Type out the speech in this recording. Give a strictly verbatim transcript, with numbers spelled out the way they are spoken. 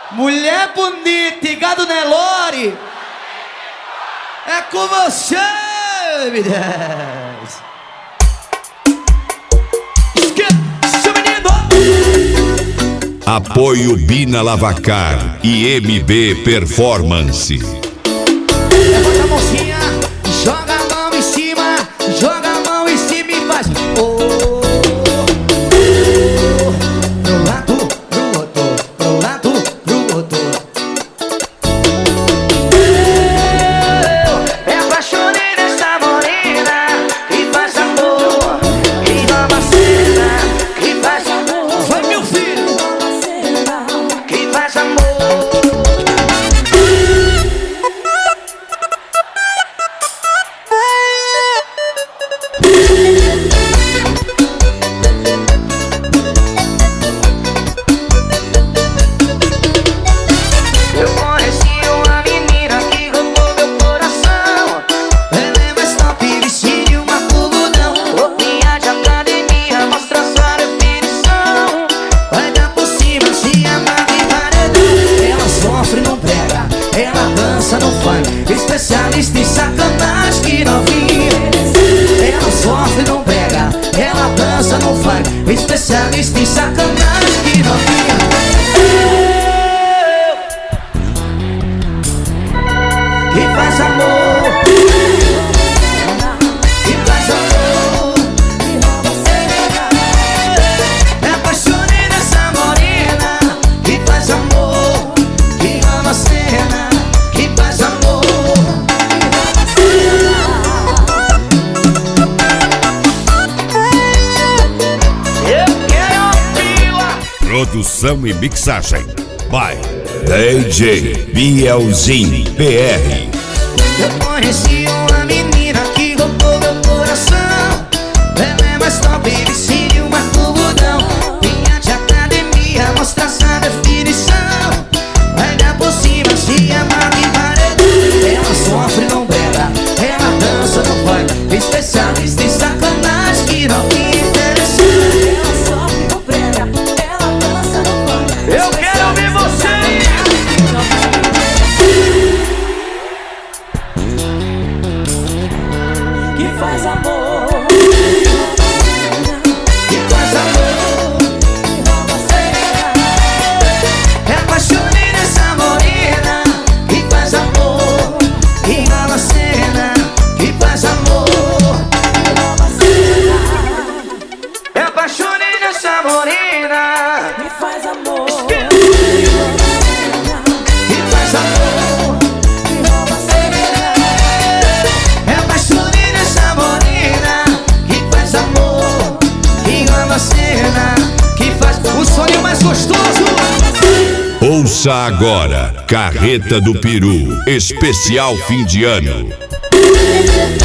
Mulher bonita e gado Nelore, é com você, me desce. Esqueça, menino. Apoio Bina Lavacar e M B Performance. Levanta a mãozinha, joga a mão em cima, joga a mão em cima e faz oh. Pro lado, pro outro, pro lado, pro outro. Eu me apaixonei nessa morena que faz amor, que rouba a cena, que faz amor. Vai, meu filho, que faz amor. Eu conheci uma menina que roubou meu coração. Ela é mais top, vestido uma puludão. Roupinha de academia, mostra sua definição. Vai dar por cima, se amarra em paredão. Ela sofre, não pega, ela dança, não faz. Especialista em sacanagem que novinha. Ela sofre, não pega, ela dança, não faz. Especialista em sacanagem que novinha. Que faz amor, que faz amor. Me apaixonei nessa morena que faz amor, que ama a cena, que faz amor. Eu quero ouvi-la. Produção e mixagem by D J Bielzinho P R. Eu conheci uma menina que roubou meu coração. Ela é mais top, vestido uma tubudão. Vinha de academia, mostra essa definição. Vai dar por cima, se amarra em paredão. Ela sofre, não beba, ela dança, não vai. Especialista em sacanagem que não me interessa. Ela sofre, não prega, ela dança, não vai. Eu quero ouvir você. Que faz amor, Que faz amor. Me apaixonei nessa morena que faz amor, que rola a cena, que faz amor. Me apaixonei nessa morena que faz amor, que faz amor. Me apaixonei nessa morena que faz amor, que rola a cena, que faz o sonho mais gostoso. Ouça agora Carreta do Peru, especial fim de ano.